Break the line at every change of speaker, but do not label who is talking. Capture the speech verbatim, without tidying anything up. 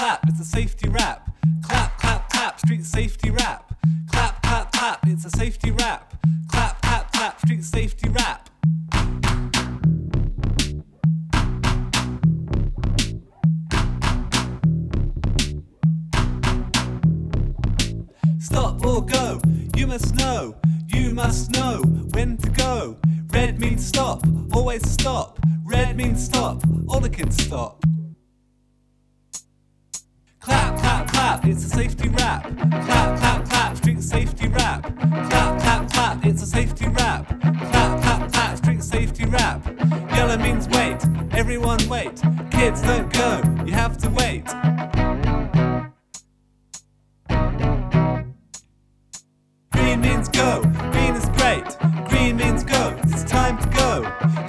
clap, it's a safety rap. Clap, clap, clap, street safety rap. Clap, clap, clap, it's a safety rap. Clap, clap, clap, street safety rap. Stop or go, you must know, you must know when to go. Red means stop, always stop. Red means stop, all the kids stop. Clap, clap, clap, it's a safety rap. Clap, clap, clap, street safety rap. Clap, clap, clap, it's a safety rap. Clap, clap, clap, street safety rap. Yellow means wait, everyone wait. Kids don't go, you have to wait. Green means go, green is great. Green means go, it's time to go.